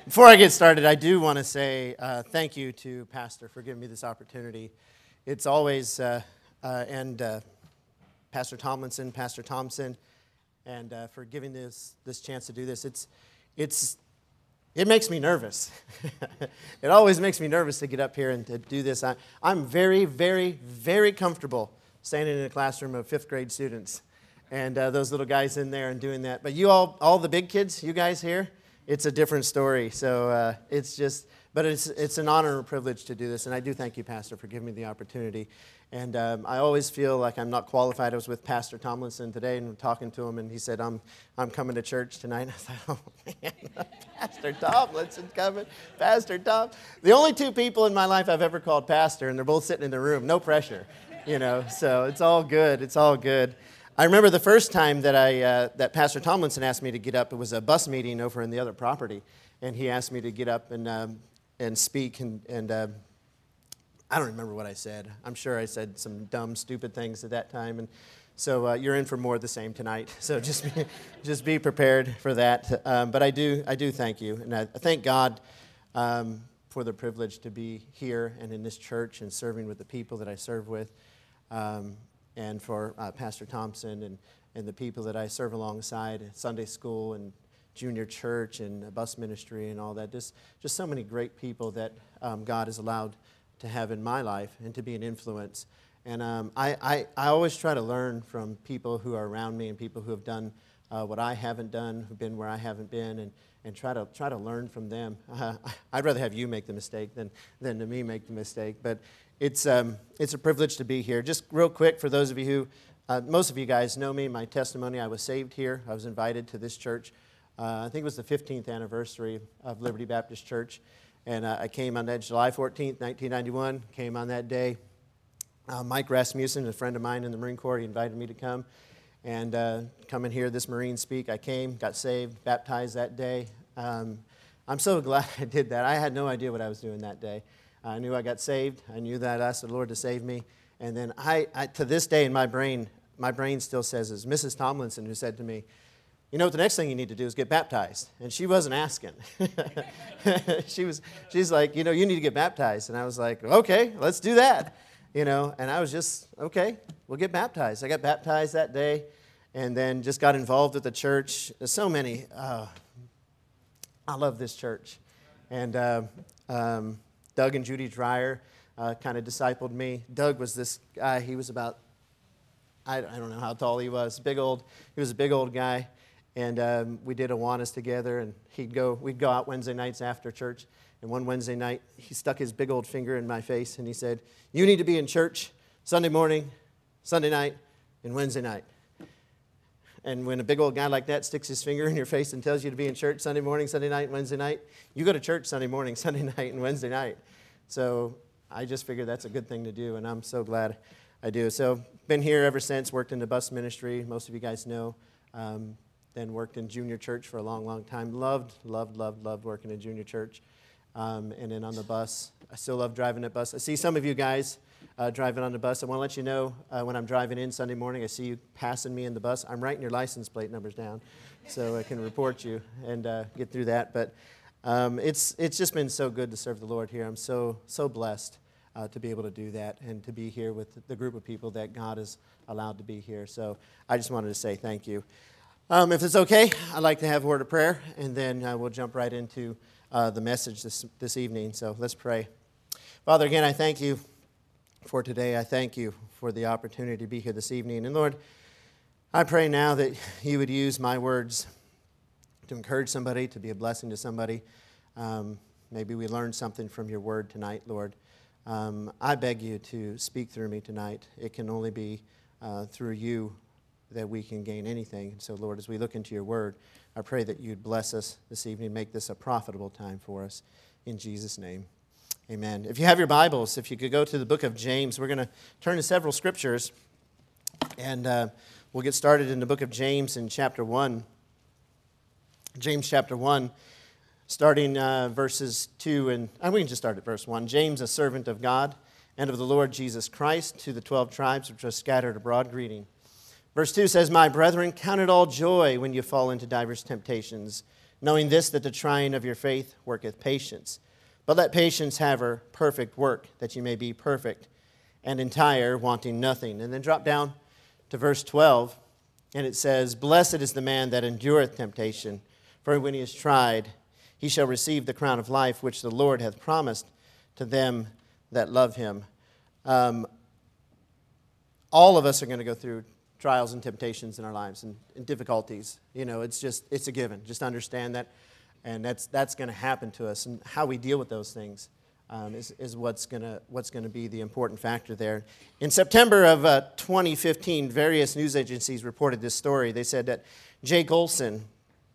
Before I get started, I do want to say thank you to Pastor for giving me this opportunity. It's always, and Pastor Tomlinson, Pastor Thompson, and for giving this chance to do this. It makes me nervous. It always makes me nervous to get up here and to do this. I'm very, very, very comfortable standing in a classroom of 5th grade students and those little guys in there and doing that. But you all the big kids, you guys here, it's a different story. So but it's an honor and a privilege to do this. And I do thank you, Pastor, for giving me the opportunity. And I always feel like I'm not qualified. I was with Pastor Tomlinson today and talking to him, and he said, I'm coming to church tonight. And I thought, oh, man, Pastor Tomlinson's coming. Pastor Tom. The only 2 people in my life I've ever called pastor, and they're both sitting in the room. No pressure, so it's all good. It's all good. I remember the first time that that Pastor Tomlinson asked me to get up. It was a bus meeting over in the other property, and he asked me to get up and speak, and I don't remember what I said. I'm sure I said some dumb, stupid things at that time, and so you're in for more of the same tonight. So just be prepared for that. But I do thank you, and I thank God for the privilege to be here and in this church and serving with the people that I serve with. And for Pastor Thompson and the people that I serve alongside at Sunday school and junior church and bus ministry and all that. Just so many great people that God has allowed to have in my life and to be an influence. And I always try to learn from people who are around me and people who have done what I haven't done, who've been where I haven't been, and try to learn from them. I'd rather have you make the mistake than to me make the mistake. But it's a privilege to be here. Just real quick, for those of you who, most of you guys know me, my testimony, I was saved here. I was invited to this church. I think it was the 15th anniversary of Liberty Baptist Church. And I came on that July 14th, 1991, came on that day. Mike Rasmussen, a friend of mine in the Marine Corps, he invited me to come and come and hear this Marine speak. I came, got saved, baptized that day. I'm so glad I did that. I had no idea what I was doing that day. I knew I got saved. I knew that I asked the Lord to save me. And then I to this day in my brain still says, it's Mrs. Tomlinson who said to me, you know what, the next thing you need to do is get baptized. And she wasn't asking. She's like, you need to get baptized. And I was like, okay, let's do that. And I was just, okay, we'll get baptized. I got baptized that day and then just got involved with the church. There's so many. I love this church. And Doug and Judy Dreyer kind of discipled me. Doug was this guy. He was about, I don't know how tall he was. He was a big old guy. And we did Awanas together, and we'd go out Wednesday nights after church. And one Wednesday night, he stuck his big old finger in my face, and he said, you need to be in church Sunday morning, Sunday night, and Wednesday night. And when a big old guy like that sticks his finger in your face and tells you to be in church Sunday morning, Sunday night, and Wednesday night, you go to church Sunday morning, Sunday night, and Wednesday night. So I just figured that's a good thing to do, and I'm so glad I do. So been here ever since, worked in the bus ministry, most of you guys know. Then worked in junior church for a long, long time. Loved working in junior church. And then on the bus. I still love driving that bus. I see some of you guys driving on the bus. I want to let you know when I'm driving in Sunday morning, I see you passing me in the bus. I'm writing your license plate numbers down so I can report you and get through that. But it's just been so good to serve the Lord here. I'm so blessed to be able to do that and to be here with the group of people that God has allowed to be here. So I just wanted to say thank you. If it's okay, I'd like to have a word of prayer, and then we'll jump right into the message this evening. So let's pray. Father, again, I thank you for today. I thank you for the opportunity to be here this evening. And Lord, I pray now that you would use my words to encourage somebody, to be a blessing to somebody. Maybe we learned something from your word tonight, Lord. I beg you to speak through me tonight. It can only be through you that we can gain anything. So, Lord, as we look into your word, I pray that you'd bless us this evening, make this a profitable time for us. In Jesus' name, amen. If you have your Bibles, if you could go to the book of James, we're going to turn to several scriptures, and we'll get started in the book of James in chapter 1. James chapter 1, starting verses 2, and we can just start at verse 1. James, a servant of God and of the Lord Jesus Christ, to the 12 tribes which are scattered abroad, greeting. Verse 2 says, My brethren, count it all joy when you fall into diverse temptations, knowing this, that the trying of your faith worketh patience. But let patience have her perfect work, that you may be perfect and entire, wanting nothing. And then drop down to verse 12, and it says, Blessed is the man that endureth temptation, for when he is tried, he shall receive the crown of life, which the Lord hath promised to them that love him. All of us are going to go through trials and temptations in our lives and difficulties. It's a given. Just understand that. And that's going to happen to us. And how we deal with those things is what's going to be the important factor there. In September of 2015, various news agencies reported this story. They said that Jake Olson,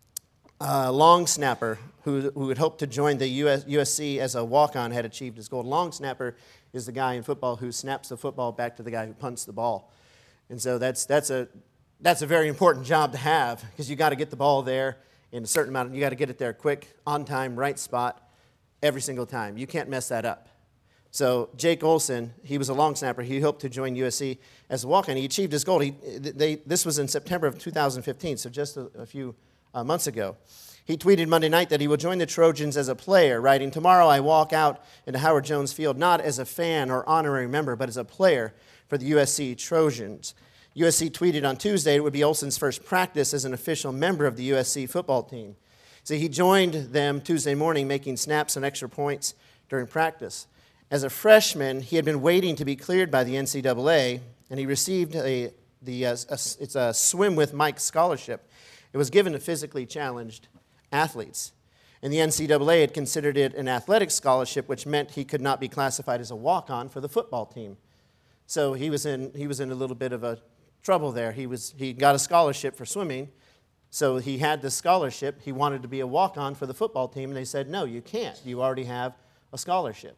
a long snapper who had hoped to join the USC as a walk-on, had achieved his goal. Long snapper is the guy in football who snaps the football back to the guy who punts the ball. And so that's a very important job to have, because you got to get the ball there in a certain amount. You got to get it there quick, on time, right spot, every single time. You can't mess that up. So Jake Olson, he was a long snapper. He hoped to join USC as a walk-on. He achieved his goal. This was in September of 2015, so just a few months ago. He tweeted Monday night that he will join the Trojans as a player, writing, Tomorrow I walk out into Howard Jones Field, not as a fan or honorary member, but as a player for the USC Trojans. USC tweeted on Tuesday it would be Olson's first practice as an official member of the USC football team. So he joined them Tuesday morning, making snaps and extra points during practice. As a freshman, he had been waiting to be cleared by the NCAA, and he received it's a Swim with Mike scholarship. It was given to physically challenged athletes. And the NCAA had considered it an athletic scholarship, which meant he could not be classified as a walk-on for the football team. So he was in a little bit of a trouble there. He got a scholarship for swimming, so he had this scholarship. He wanted to be a walk-on for the football team, and they said, no, you can't. You already have a scholarship.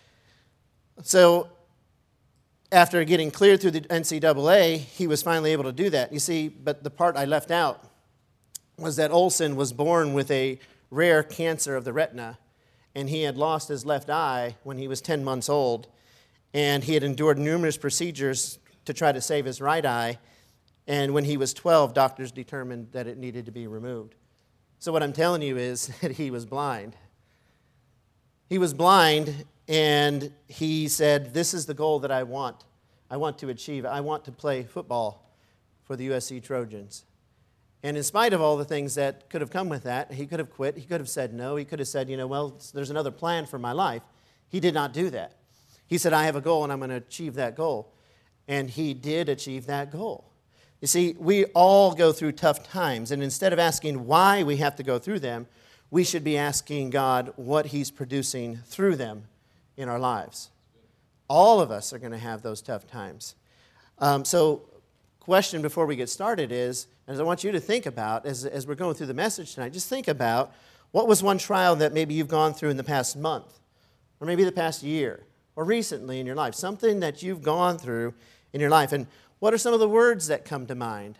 So after getting cleared through the NCAA, he was finally able to do that. You see, but the part I left out was that Olson was born with a rare cancer of the retina, and he had lost his left eye when he was 10 months old, and he had endured numerous procedures to try to save his right eye, and when he was 12, doctors determined that it needed to be removed. So what I'm telling you is that he was blind. He was blind, and he said, this is the goal that I want to achieve. I want to play football for the USC Trojans. And in spite of all the things that could have come with that, he could have quit. He could have said no. He could have said, well, there's another plan for my life. He did not do that. He said, I have a goal, and I'm going to achieve that goal. And he did achieve that goal. You see, we all go through tough times, and instead of asking why we have to go through them, we should be asking God what he's producing through them in our lives. All of us are going to have those tough times. So question before we get started is, as I want you to think about, as we're going through the message tonight, just think about what was one trial that maybe you've gone through in the past month, or maybe the past year, or recently in your life, something that you've gone through in your life. And what are some of the words that come to mind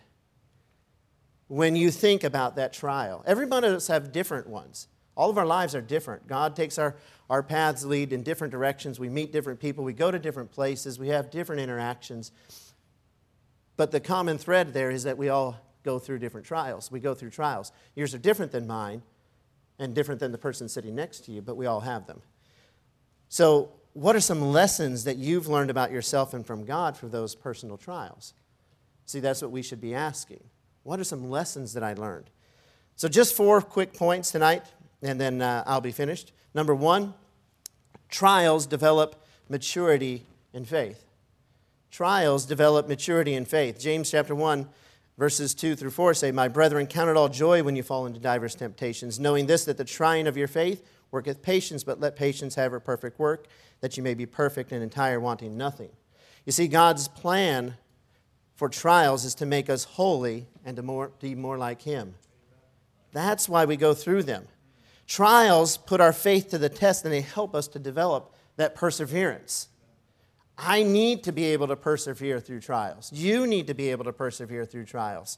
when you think about that trial? Every one of us have different ones. All of our lives are different. God takes our paths lead in different directions. We meet different people. We go to different places. We have different interactions. But the common thread there is that we all go through different trials. We go through trials. Yours are different than mine and different than the person sitting next to you, but we all have them. So what are some lessons that you've learned about yourself and from God for those personal trials? See, that's what we should be asking. What are some lessons that I learned? So just 4 quick points tonight, and then I'll be finished. Number 1, trials develop maturity in faith. Trials develop maturity in faith. James chapter 1, verses 2 through 4 say, My brethren, count it all joy when you fall into diverse temptations, knowing this, that the trying of your faith worketh patience, but let patience have her perfect work, that you may be perfect and entire, wanting nothing. You see, God's plan for trials is to make us holy and to be more like him. That's why we go through them. Trials put our faith to the test, and they help us to develop that perseverance. I need to be able to persevere through trials. You need to be able to persevere through trials.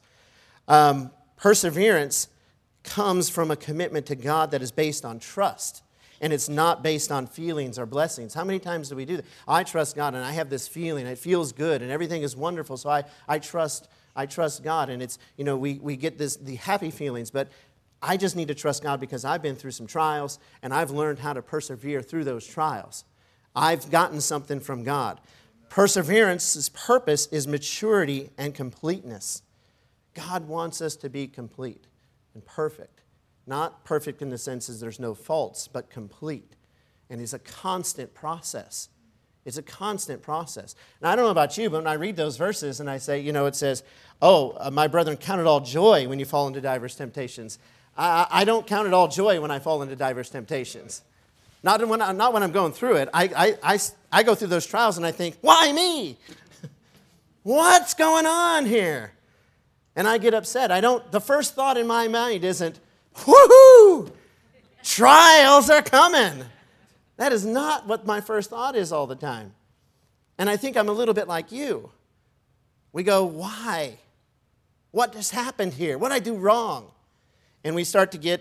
Perseverance comes from a commitment to God that is based on trust, and it's not based on feelings or blessings. How many times do we do that? I trust God, and I have this feeling. It feels good, and everything is wonderful, so I trust God, and it's, we get the happy feelings, but I just need to trust God because I've been through some trials and I've learned how to persevere through those trials. I've gotten something from God. Perseverance's purpose is maturity and completeness. God wants us to be complete and perfect. Not perfect in the sense that there's no faults, but complete. And it's a constant process. It's a constant process. And I don't know about you, but when I read those verses and I say, it says, my brethren, count it all joy when you fall into diverse temptations. I don't count it all joy when I fall into diverse temptations. Not when I'm going through it. I go through those trials and I think, why me? What's going on here? And I get upset. The first thought in my mind isn't, woohoo, trials are coming. That is not what my first thought is all the time. And I think I'm a little bit like you. We go, why? What just happened here? What did I do wrong? And we start to get,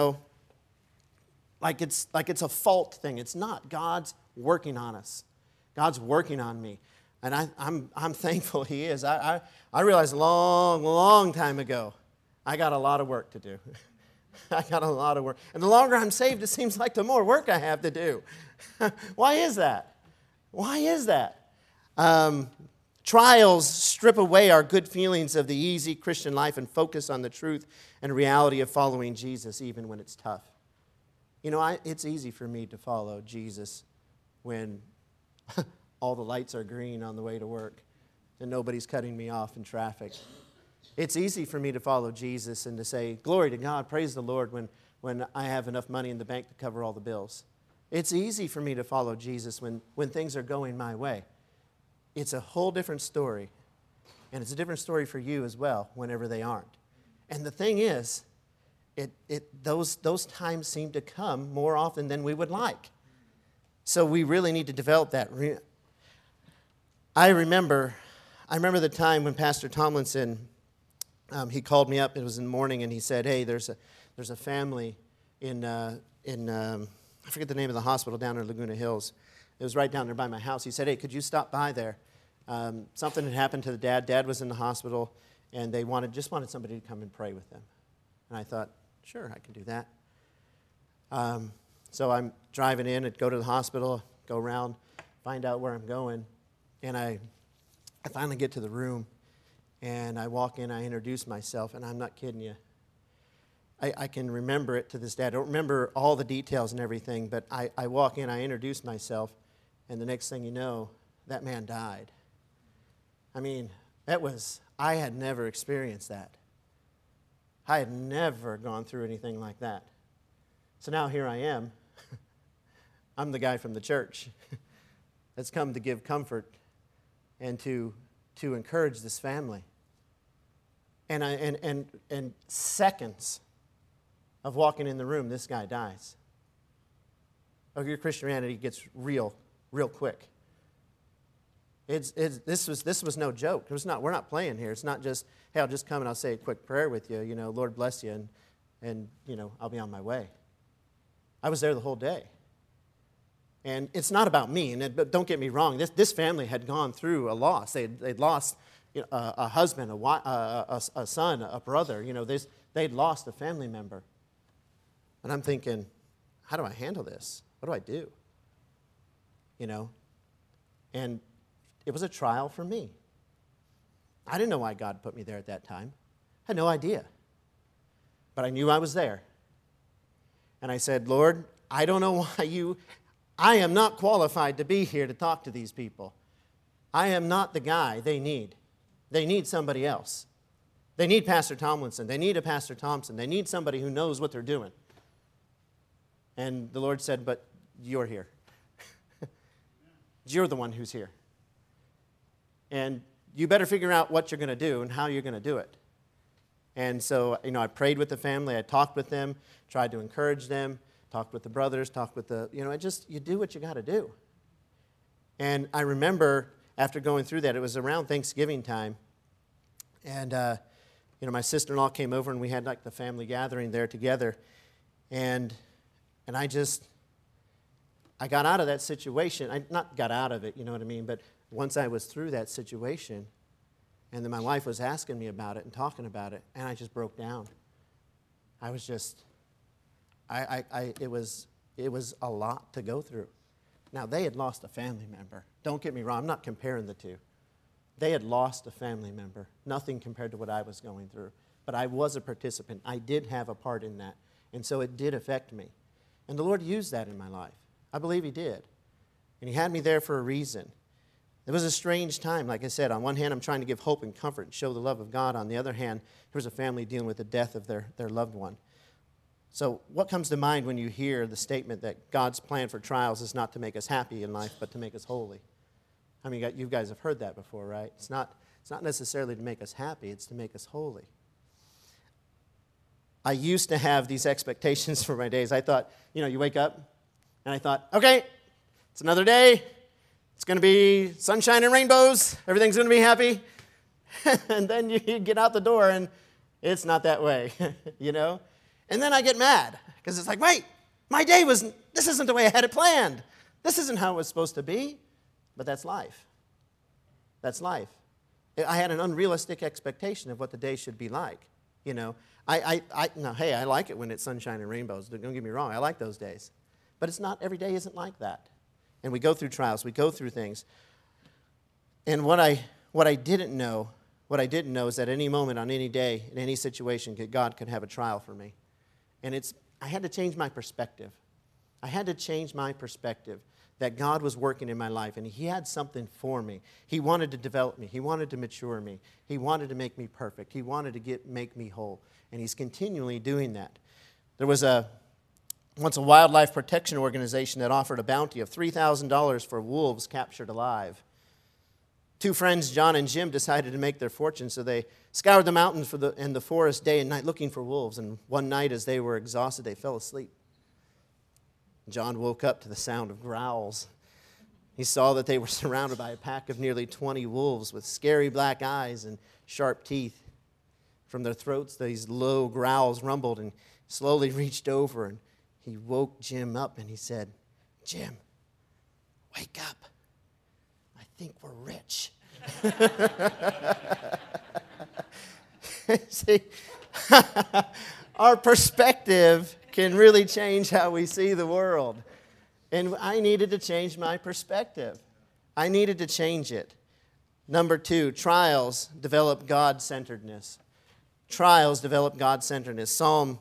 like it's a fault thing. It's not. God's working on us. God's working on me. And I'm thankful He is. I realized a long time ago, I got a lot of work to do. I got a lot of work. And the longer I'm saved, it seems like the more work I have to do. Why is that? Why is that? Trials strip away our good feelings of the easy Christian life and focus on the truth and reality of following Jesus, even when it's tough. It's easy for me to follow Jesus when all the lights are green on the way to work and nobody's cutting me off in traffic. It's easy for me to follow Jesus and to say, glory to God, praise the Lord, when I have enough money in the bank to cover all the bills. It's easy for me to follow Jesus when things are going my way. It's a whole different story. And it's a different story for you as well whenever they aren't. And the thing is, those times seem to come more often than we would like. So we really need to develop that. I remember the time when Pastor Tomlinson, he called me up. It was in the morning, and he said, "Hey, there's a family in I forget the name of the hospital down in Laguna Hills. It was right down there by my house." He said, "Hey, could you stop by there? Something had happened to the dad. Dad was in the hospital, and they just wanted somebody to come and pray with them." And I thought, sure, I can do that. So I'm driving in and go to the hospital, go around, find out where I'm going, and I finally get to the room. And I walk in, I introduce myself, and I'm not kidding you. I can remember it to this day. I don't remember all the details and everything, but I walk in, I introduce myself, and the next thing you know, that man died. I mean, I had never experienced that. I had never gone through anything like that. So now here I am. I'm the guy from the church that's come to give comfort and to encourage this family. And seconds of walking in the room, this guy dies. Your Christianity gets real quick. This was no joke. We're not playing here. It's not just, hey, I'll just come and I'll say a quick prayer with you. Lord bless you, and I'll be on my way. I was there the whole day. And it's not about me. But don't get me wrong. This family had gone through a loss. They'd lost a husband, a son, a brother. They'd lost a family member. And I'm thinking, how do I handle this? What do I do? And it was a trial for me. I didn't know why God put me there at that time. I had no idea. But I knew I was there. And I said, Lord, I don't know why I am not qualified to be here to talk to these people. I am not the guy they need. They need somebody else. They need Pastor Tomlinson. They need a Pastor Thompson. They need somebody who knows what they're doing. And the Lord said, but you're here. You're the one who's here. And you better figure out what you're going to do and how you're going to do it. And so, I prayed with the family. I talked with them, tried to encourage them, talked with the brothers, talked with you do what you got to do. And I remember after going through that, it was around Thanksgiving time. And, my sister-in-law came over and we had like the family gathering there together. And I got out of that situation. I not got out of it, you know what I mean? But once I was through that situation, and then my wife was asking me about it and talking about it, and I just broke down. I was just, it was a lot to go through. Now, they had lost a family member. Don't get me wrong, I'm not comparing the two. They had lost a family member, nothing compared to what I was going through. But I was a participant. I did have a part in that. And so it did affect me. And the Lord used that in my life. I believe He did. And He had me there for a reason. It was a strange time. Like I said, on one hand, I'm trying to give hope and comfort and show the love of God. On the other hand, here was a family dealing with the death of their loved one. So what comes to mind when you hear the statement that God's plan for trials is not to make us happy in life, but to make us holy? I mean, you guys have heard that before, right? It's not necessarily to make us happy, it's to make us holy. I used to have these expectations for my days. I thought, you wake up, and I thought, okay, it's another day. It's going to be sunshine and rainbows. Everything's going to be happy. And then you get out the door, and it's not that way, And then I get mad, because it's like, wait, my day this isn't the way I had it planned. This isn't how it was supposed to be. But that's life. That's life. I had an unrealistic expectation of what the day should be like, Now, hey, I like it when it's sunshine and rainbows. Don't get me wrong. I like those days. But it's not, every day isn't like that. And we go through trials. We go through things. And what I didn't know is that any moment, on any day, in any situation, God could have a trial for me. And I had to change my perspective. I had to change my perspective that God was working in my life, and He had something for me. He wanted to develop me. He wanted to mature me. He wanted to make me perfect. He wanted to make me whole, and He's continually doing that. There was once a wildlife protection organization that offered a bounty of $3,000 for wolves captured alive. Two friends, John and Jim, decided to make their fortune, so they scoured the mountains and the forest day and night looking for wolves, and one night as they were exhausted, they fell asleep. John woke up to the sound of growls. He saw that they were surrounded by a pack of nearly 20 wolves with scary black eyes and sharp teeth. From their throats, these low growls rumbled, and slowly reached over, and he woke Jim up, and he said, "Jim, wake up. I think we're rich." See, our perspective can really change how we see the world. And I needed to change my perspective. I needed to change it. Number 2, trials develop God-centeredness. Trials develop God-centeredness. Psalm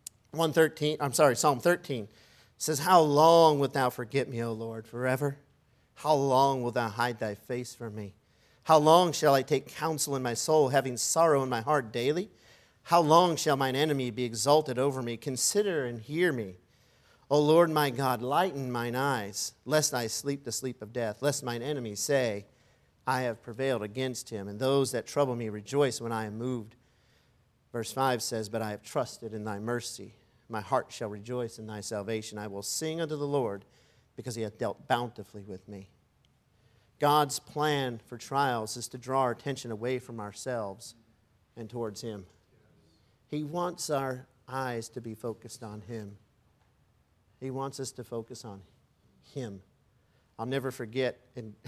13 says, "How long wilt thou forget me, O Lord, forever? How long wilt thou hide thy face from me? How long shall I take counsel in my soul, having sorrow in my heart daily? How long shall mine enemy be exalted over me? Consider and hear me. O Lord my God, lighten mine eyes, lest I sleep the sleep of death, lest mine enemies say, I have prevailed against him, and those that trouble me rejoice when I am moved." Verse 5 says, "But I have trusted in thy mercy. My heart shall rejoice in thy salvation. I will sing unto the Lord, because he hath dealt bountifully with me." God's plan for trials is to draw our attention away from ourselves and towards him. He wants our eyes to be focused on him. He wants us to focus on him. I'll never forget,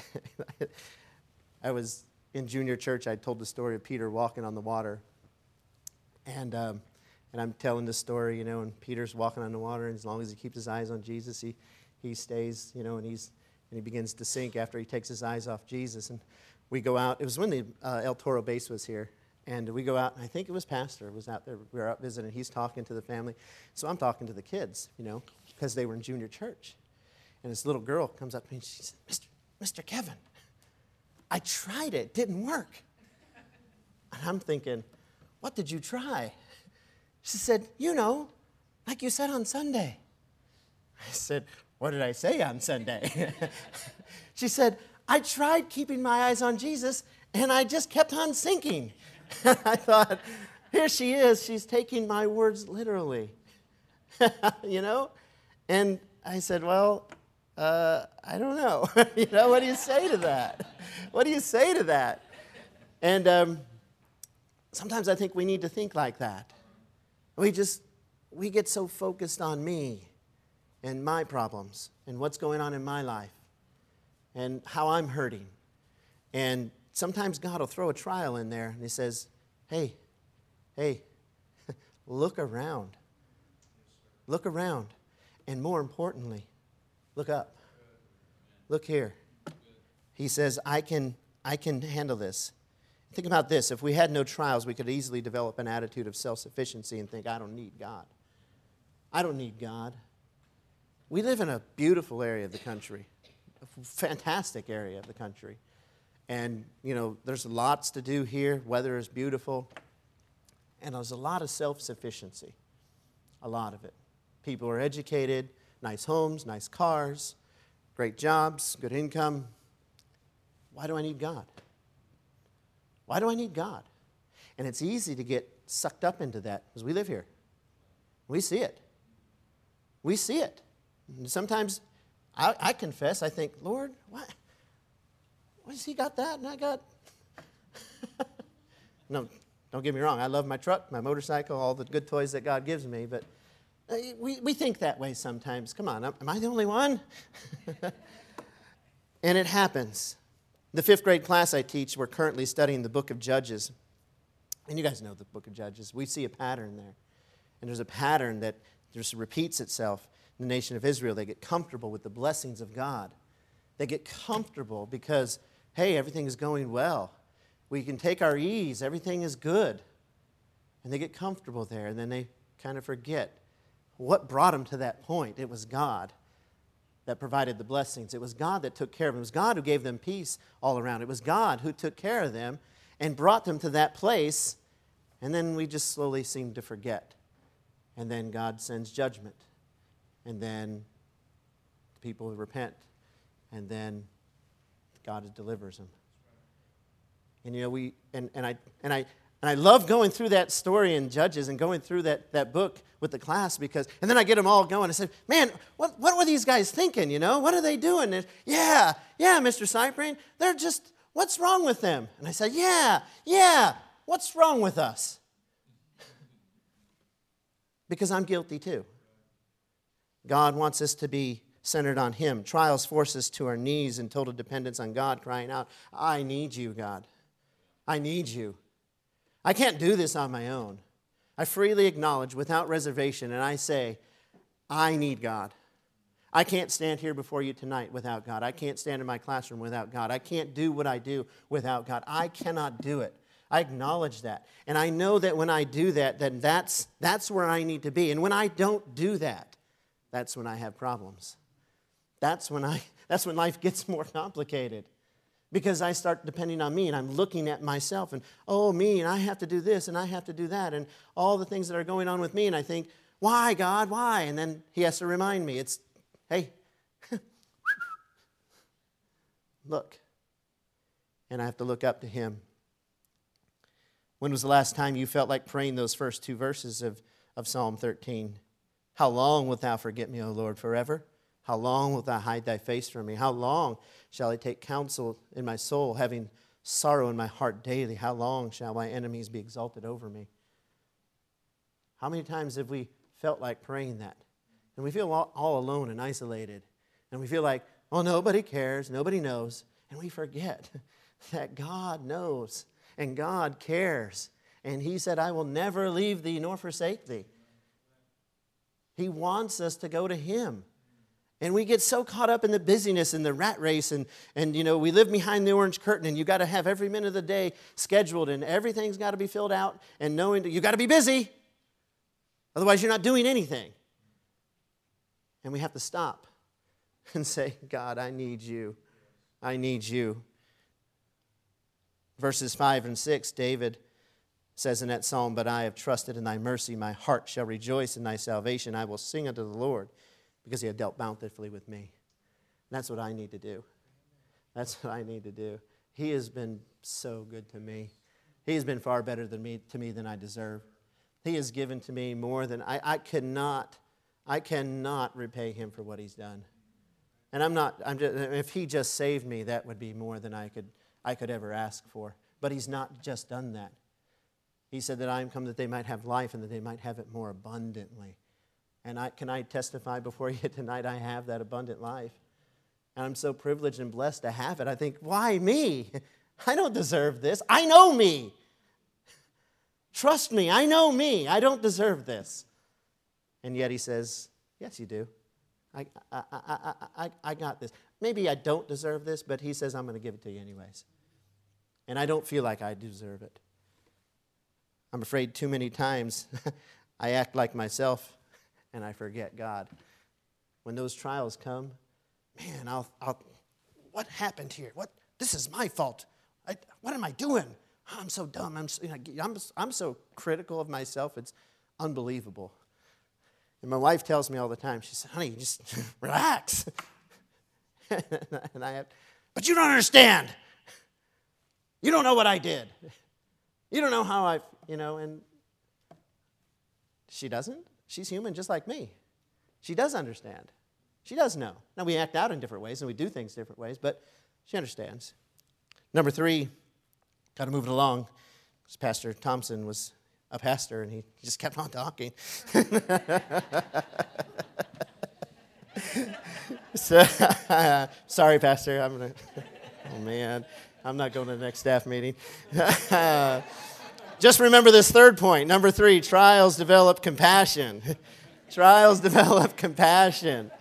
I was in junior church, I told the story of Peter walking on the water. And I'm telling this story, and Peter's walking on the water, and as long as he keeps his eyes on Jesus, he stays, and he begins to sink after he takes his eyes off Jesus. And we go out. It was when the El Toro base was here. And we go out, and I think it was Pastor was out there. We were out visiting. He's talking to the family. So I'm talking to the kids, because they were in junior church. And this little girl comes up to me, and she said, Mr. Kevin, I tried it. It didn't work. And I'm thinking, what did you try? She said, like you said on Sunday. I said, what did I say on Sunday? She said, I tried keeping my eyes on Jesus, and I just kept on sinking. I thought, here she is. She's taking my words literally. And I said, well, I don't know. What do you say to that? What do you say to that? And sometimes I think we need to think like that. We get so focused on me and my problems and what's going on in my life and how I'm hurting. And sometimes God will throw a trial in there, and he says, hey, look around. Look around. And more importantly, look up. Look here. He says, I can handle this. Think about this. If we had no trials, we could easily develop an attitude of self-sufficiency and think, I don't need God. I don't need God. We live in a beautiful area of the country, a fantastic area of the country. And, there's lots to do here. Weather is beautiful. And there's a lot of self-sufficiency, a lot of it. People are educated, nice homes, nice cars, great jobs, good income. Why do I need God? Why do I need God? And it's easy to get sucked up into that because we live here. We see it. We see it. And sometimes I confess, I think, Lord, what has he got that and I got? No, don't get me wrong. I love my truck, my motorcycle, all the good toys that God gives me, but we think that way sometimes. Come on, am I the only one? And it happens. The 5th grade class I teach, we're currently studying the book of Judges. And you guys know the book of Judges. We see a pattern there. And there's a pattern that just repeats itself in the nation of Israel. They get comfortable with the blessings of God. They get comfortable because, hey, everything is going well. We can take our ease. Everything is good. And they get comfortable there. And then they kind of forget what brought them to that point. It was God that provided the blessings. It was God that took care of them. It was God who gave them peace all around. It was God who took care of them and brought them to that place. And then we just slowly seem to forget. And then God sends judgment. And then people repent. And then God delivers them. And I love going through that story in Judges and going through that book with the class because, and then I get them all going. I said, man, what were these guys thinking, What are they doing? And, yeah, Mr. Cyprian, they're just, what's wrong with them? And I said, yeah, what's wrong with us? Because I'm guilty too. God wants us to be centered on Him. Trials force us to our knees in total dependence on God, crying out, I need you, God. I need you. I can't do this on my own. I freely acknowledge without reservation, and I say, I need God. I can't stand here before you tonight without God. I can't stand in my classroom without God. I can't do what I do without God. I cannot do it. I acknowledge that. And I know that when I do that, then that's where I need to be. And when I don't do that, that's when I have problems. That's when life gets more complicated. Because I start depending on me, and I'm looking at myself, and, oh, me, and I have to do this, and I have to do that, and all the things that are going on with me, and I think, why, God, why? And then He has to remind me, hey, look. And I have to look up to Him. When was the last time you felt like praying those first 2 verses of Psalm 13? How long wilt thou forget me, O Lord, forever? How long wilt thou hide thy face from me? How long shall I take counsel in my soul, having sorrow in my heart daily? How long shall my enemies be exalted over me? How many times have we felt like praying that? And we feel all alone and isolated. And we feel like, oh, nobody cares, nobody knows. And we forget that God knows and God cares. And He said, I will never leave thee nor forsake thee. He wants us to go to Him. And we get so caught up in the busyness and the rat race and we live behind the orange curtain and you got to have every minute of the day scheduled and everything's got to be filled out and knowing that you got to be busy. Otherwise you're not doing anything. And we have to stop and say, God, I need you. I need you. Verses 5 and 6, David says in that psalm, but I have trusted in thy mercy. My heart shall rejoice in thy salvation. I will sing unto the Lord, because He had dealt bountifully with me. And that's what I need to do. That's what I need to do. He has been so good to me. He has been far better to me than I deserve. He has given to me more than I cannot repay Him for what He's done. And if He just saved me, that would be more than I could ever ask for. But He's not just done that. He said that I am come that they might have life and that they might have it more abundantly. And can I testify before you tonight, I have that abundant life. And I'm so privileged and blessed to have it. I think, why me? I don't deserve this. I know me. Trust me, I know me. I don't deserve this. And yet he says, yes, you do. I got this. Maybe I don't deserve this, but he says, I'm going to give it to you anyways. And I don't feel like I deserve it. I'm afraid too many times I act like myself and I forget God. When those trials come, man, what happened here? This is my fault. What am I doing? I'm so dumb. I'm so critical of myself. It's unbelievable. And my wife tells me all the time, she said, honey, just relax. But you don't understand. You don't know what I did. You don't know how and she doesn't. She's human just like me. She does understand. She does know. Now, we act out in different ways and we do things different ways, but she understands. Number 3, got to move it along, because Pastor Thompson was a pastor and he just kept on talking. So, sorry, Pastor. Oh, man. I'm not going to the next staff meeting. Just remember this third point. Number 3, trials develop compassion. Trials develop compassion.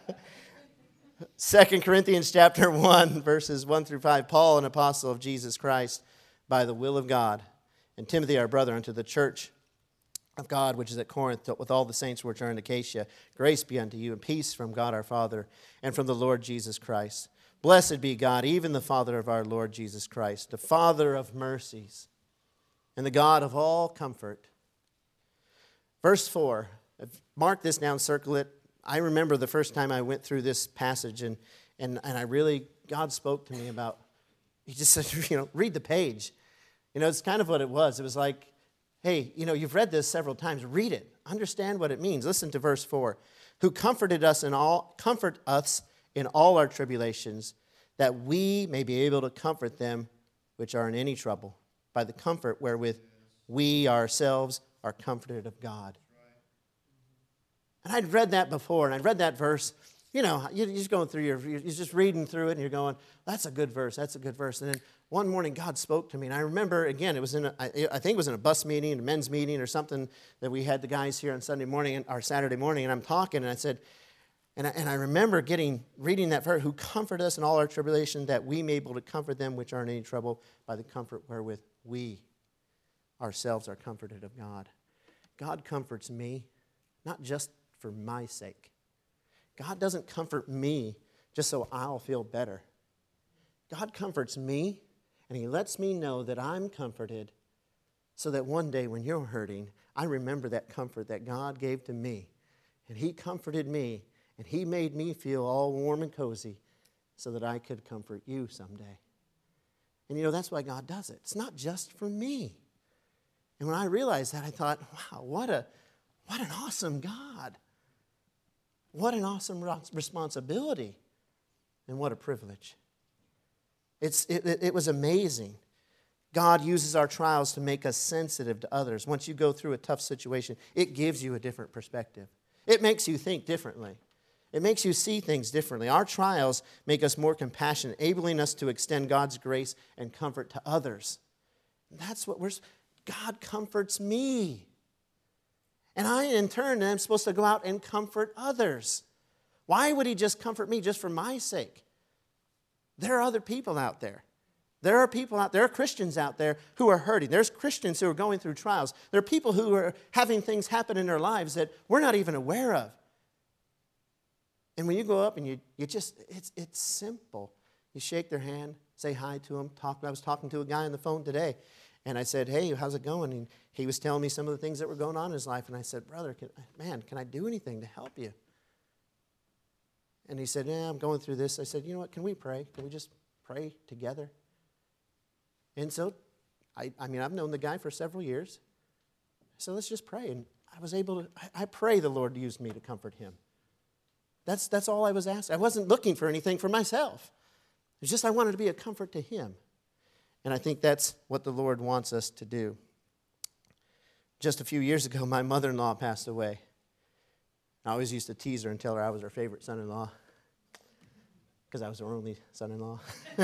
2 Corinthians chapter 1, verses 1 through 5. Paul, an apostle of Jesus Christ, by the will of God, and Timothy, our brother, unto the church of God, which is at Corinth, with all the saints which are in Achaia. Grace be unto you, and peace from God our Father, and from the Lord Jesus Christ. Blessed be God, even the Father of our Lord Jesus Christ, the Father of mercies, and the God of all comfort. Verse 4, mark this down, circle it. I remember the first time I went through this passage, and I really, God spoke to me about, he just said, read the page. It's kind of what it was. It was like, hey, you've read this several times. Read it. Understand what it means. Listen to verse 4. Who comfort us in all our tribulations, that we may be able to comfort them which are in any trouble, by the comfort wherewith we ourselves are comforted of God. And I'd read that before, and I'd read that verse. You're just going through you're just reading through it, and you're going, that's a good verse, that's a good verse. And then one morning, God spoke to me, and I remember, again, it was I think it was in a bus meeting, a men's meeting or something, that we had the guys here on Sunday morning, or Saturday morning, and I'm talking, and I said, and I remember reading that verse, who comfort us in all our tribulation, that we may be able to comfort them which are in any trouble, by the comfort wherewith we ourselves are comforted of God. God comforts me, not just for my sake. God doesn't comfort me just so I'll feel better. God comforts me, and he lets me know that I'm comforted, so that one day when you're hurting, I remember that comfort that God gave to me. And he comforted me, and he made me feel all warm and cozy so that I could comfort you someday. And that's why God does it. It's not just for me. And when I realized that, I thought, wow, what an awesome God. What an awesome responsibility, and what a privilege. It was amazing. God uses our trials to make us sensitive to others. Once you go through a tough situation, it gives you a different perspective. It makes you think differently. It makes you see things differently. Our trials make us more compassionate, enabling us to extend God's grace and comfort to others. That's what God comforts me. And I, in turn, am supposed to go out and comfort others. Why would he just comfort me just for my sake? There are other people out there. There are Christians out there who are hurting. There's Christians who are going through trials. There are people who are having things happen in their lives that we're not even aware of. And when you go up and you just, it's simple. You shake their hand, say hi to them. I was talking to a guy on the phone today, and I said, hey, how's it going? And he was telling me some of the things that were going on in his life, and I said, brother, can I do anything to help you? And he said, yeah, I'm going through this. I said, you know what, can we pray? Can we just pray together? And so, I've known the guy for several years. So let's just pray. And I was able to, I pray the Lord used me to comfort him. That's all I was asking. I wasn't looking for anything for myself. It was just I wanted to be a comfort to him. And I think that's what the Lord wants us to do. Just a few years ago, my mother-in-law passed away. I always used to tease her and tell her I was her favorite son-in-law, because I was her only son-in-law.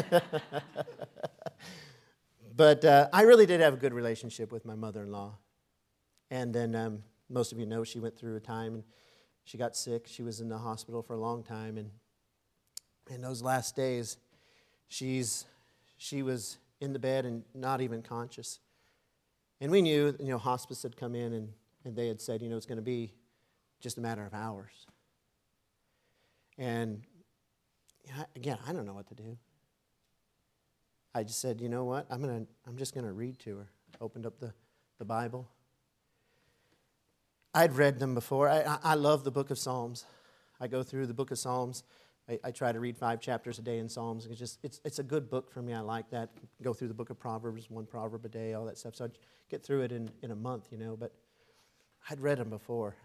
But I really did have a good relationship with my mother-in-law. And then most of you know she went through a time She got sick. She was in the hospital for a long time. And in those last days, she was in the bed and not even conscious. And we knew, hospice had come in and they had said, it's going to be just a matter of hours. And again, I don't know what to do. I just said, you know what? I'm just going to read to her. Opened up the Bible. I'd read them before. I love the book of Psalms. I go through the book of Psalms. I try to read 5 chapters a day in Psalms. It's a good book for me. I like that. Go through the book of Proverbs, 1 proverb a day, all that stuff. So I'd get through it in a month, But I'd read them before.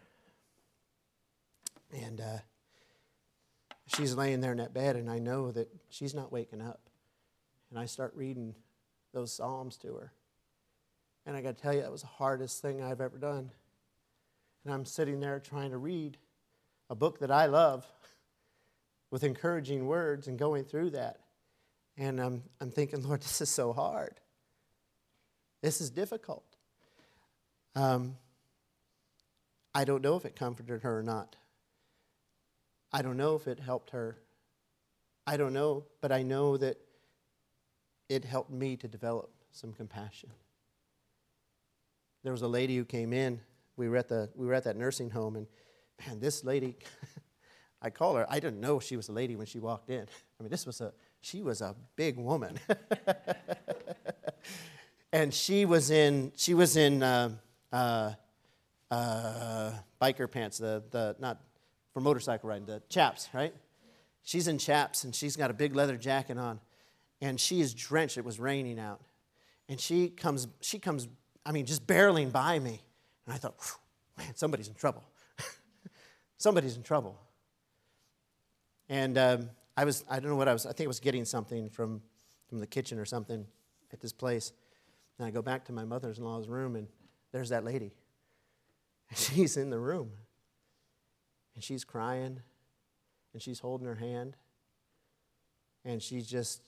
And she's laying there in that bed, and I know that she's not waking up. And I start reading those Psalms to her. And I got to tell you, that was the hardest thing I've ever done. And I'm sitting there trying to read a book that I love with encouraging words and going through that. And I'm thinking, Lord, this is so hard. This is difficult. I don't know if it comforted her or not. I don't know if it helped her. I don't know, but I know that it helped me to develop some compassion. There was a lady who came in. We were at that nursing home, and man, this lady, I call her. I didn't know she was a lady when she walked in. I mean, she was a big woman, and she was in biker pants, the not for motorcycle riding, the chaps, right? She's in chaps, and she's got a big leather jacket on, and she is drenched. It was raining out, and she comes, just barreling by me. And I thought, man, somebody's in trouble. Somebody's in trouble. And I don't know what I think I was getting something from the kitchen or something at this place. And I go back to my mother-in-law's room, and there's that lady. She's in the room. And she's crying, and she's holding her hand. And she's just,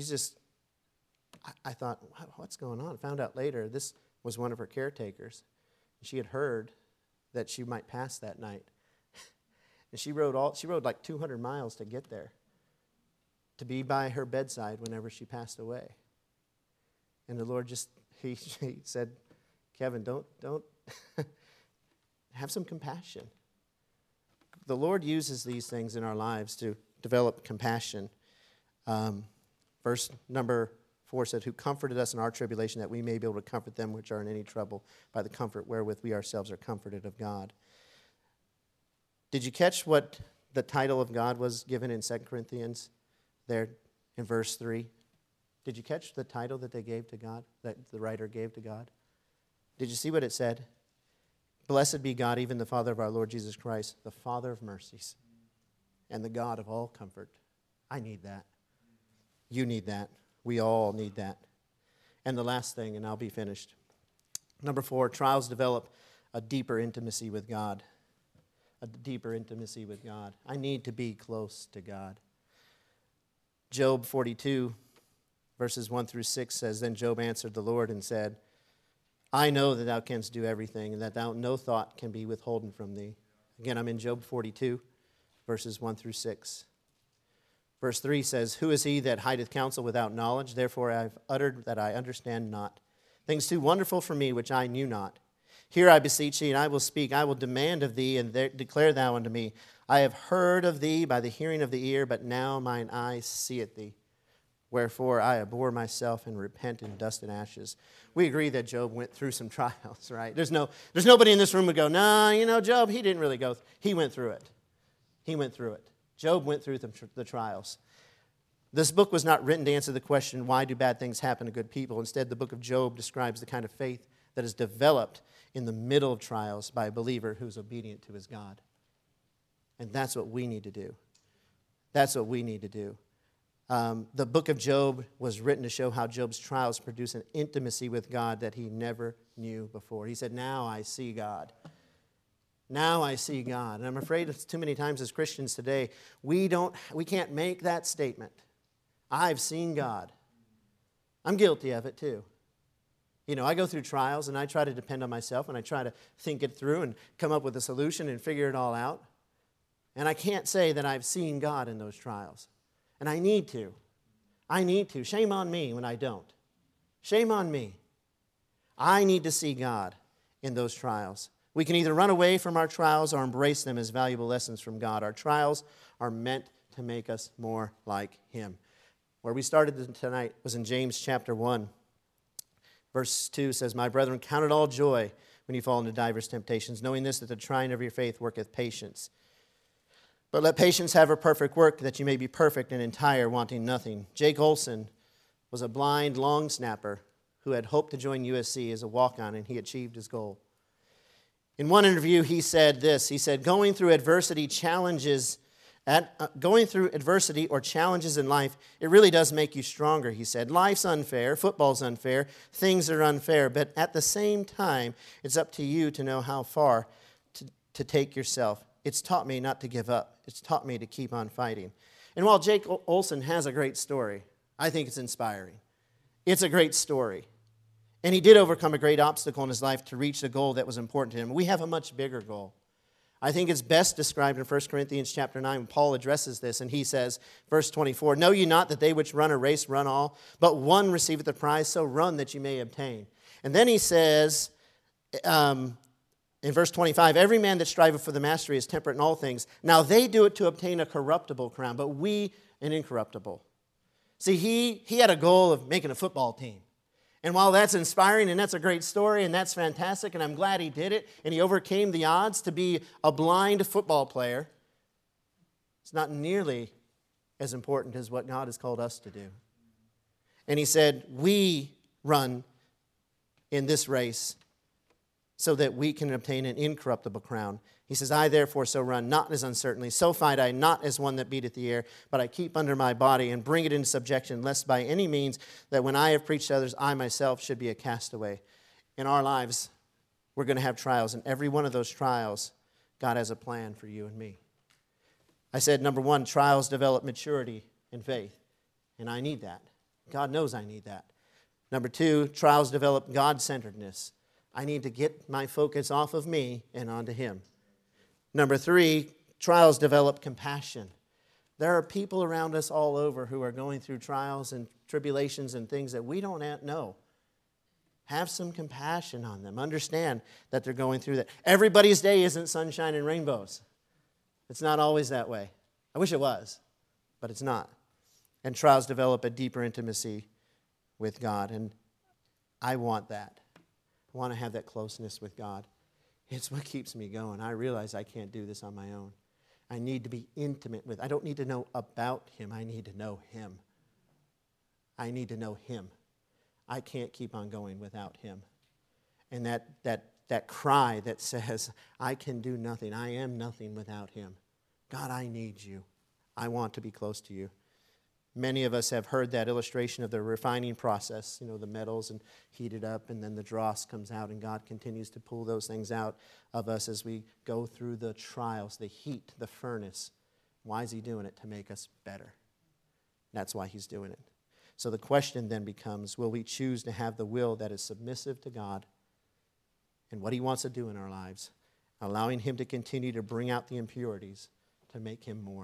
I thought, what's going on? I found out later, this was one of her caretakers. She had heard that she might pass that night. And she rode like 200 miles to get there, to be by her bedside whenever she passed away. And the Lord he said, Kevin, don't have some compassion. The Lord uses these things in our lives to develop compassion. Verse number 4 said, who comforted us in our tribulation, that we may be able to comfort them which are in any trouble by the comfort wherewith we ourselves are comforted of God. Did you catch what the title of God was given in 2 Corinthians there in verse 3? Did you catch the title that they gave to God, that the writer gave to God? Did you see what it said? Blessed be God, even the Father of our Lord Jesus Christ, the Father of mercies and the God of all comfort. I need that. You need that. We all need that. And the last thing, and I'll be finished. Number 4, trials develop a deeper intimacy with God. A deeper intimacy with God. I need to be close to God. Job 42, verses 1 through 6 says, then Job answered the Lord and said, I know that thou canst do everything, and that no thought can be withholden from thee. Again, I'm in Job 42, verses 1 through 6. Verse 3 says, who is he that hideth counsel without knowledge? Therefore I have uttered that I understand not. Things too wonderful for me which I knew not. Hear, I beseech thee, and I will speak. I will demand of thee, and declare thou unto me. I have heard of thee by the hearing of the ear, but now mine eye seeth thee. Wherefore I abhor myself and repent in dust and ashes. We agree that Job went through some trials, right? There's nobody in this room who would go, no, Job, he didn't really go. He went through it. He went through it. Job went through the trials. This book was not written to answer the question, why do bad things happen to good people? Instead, the book of Job describes the kind of faith that is developed in the middle of trials by a believer who's obedient to his God. And that's what we need to do. That's what we need to do. The book of Job was written to show how Job's trials produce an intimacy with God that he never knew before. He said, now I see God. Now I see God. And I'm afraid it's too many times as Christians today, we can't make that statement. I've seen God. I'm guilty of it too. I go through trials and I try to depend on myself and I try to think it through and come up with a solution and figure it all out. And I can't say that I've seen God in those trials. And I need to. I need to. Shame on me when I don't. Shame on me. I need to see God in those trials. We can either run away from our trials or embrace them as valuable lessons from God. Our trials are meant to make us more like Him. Where we started tonight was in James chapter 1. Verse 2 says, "My brethren, count it all joy when you fall into divers temptations, knowing this, that the trying of your faith worketh patience. But let patience have her perfect work, that you may be perfect and entire, wanting nothing." Jake Olson was a blind long snapper who had hoped to join USC as a walk-on, and he achieved his goal. In one interview, he said this. He said, going through adversity or challenges in life, it really does make you stronger," he said. "Life's unfair, football's unfair, things are unfair, but at the same time, it's up to you to know how far to take yourself. It's taught me not to give up. It's taught me to keep on fighting." And while Jake Olson has a great story, I think it's inspiring. It's a great story. And he did overcome a great obstacle in his life to reach the goal that was important to him. We have a much bigger goal. I think it's best described in 1 Corinthians chapter 9 when Paul addresses this, and he says, verse 24, "Know ye not that they which run a race run all, but one receiveth the prize, so run that ye may obtain." And then he says, in verse 25, "Every man that striveth for the mastery is temperate in all things. Now they do it to obtain a corruptible crown, but we an incorruptible." See, he had a goal of making a football team. And while that's inspiring and that's a great story and that's fantastic, and I'm glad he did it, and he overcame the odds to be a blind football player, it's not nearly as important as what God has called us to do. And he said, we run in this race so that we can obtain an incorruptible crown. He says, "I therefore so run, not as uncertainly. So fight I, not as one that beateth the air, but I keep under my body and bring it into subjection, lest by any means that when I have preached to others, I myself should be a castaway." In our lives, we're going to have trials, and every one of those trials, God has a plan for you and me. I said, number one, trials develop maturity and faith, and I need that. God knows I need that. Number two, trials develop God-centeredness. I need to get my focus off of me and onto Him. Number three, trials develop compassion. There are people around us all over who are going through trials and tribulations and things that we don't know. Have some compassion on them. Understand that they're going through that. Everybody's day isn't sunshine and rainbows. It's not always that way. I wish it was, but it's not. And trials develop a deeper intimacy with God, and I want that. I want to have that closeness with God. It's what keeps me going. I realize I can't do this on my own. I need to be intimate with. I don't need to know about Him. I need to know Him. I need to know Him. I can't keep on going without Him. And that cry that says, I can do nothing. I am nothing without Him. God, I need you. I want to be close to you. Many of us have heard that illustration of the refining process, the metals and heat it up, and then the dross comes out, and God continues to pull those things out of us as we go through the trials, the heat, the furnace. Why is He doing it? To make us better. That's why He's doing it. So the question then becomes, will we choose to have the will that is submissive to God and what He wants to do in our lives, allowing Him to continue to bring out the impurities to make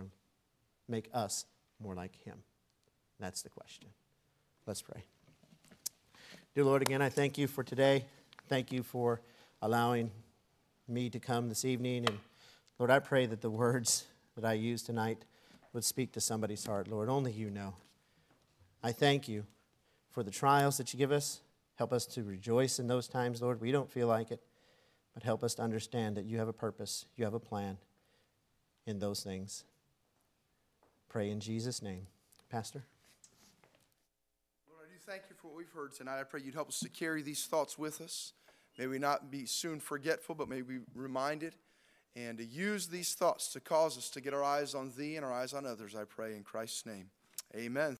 us more like Him? That's the question. Let's pray. Dear Lord, again, I thank You for today. Thank You for allowing me to come this evening. And Lord, I pray that the words that I use tonight would speak to somebody's heart. Lord, only You know. I thank You for the trials that You give us. Help us to rejoice in those times, Lord. We don't feel like it, but help us to understand that You have a purpose, You have a plan in those things. Pray in Jesus' name. Pastor? Lord, I do thank You for what we've heard tonight. I pray You'd help us to carry these thoughts with us. May we not be soon forgetful, but may we be reminded and to use these thoughts to cause us to get our eyes on Thee and our eyes on others. I pray in Christ's name. Amen.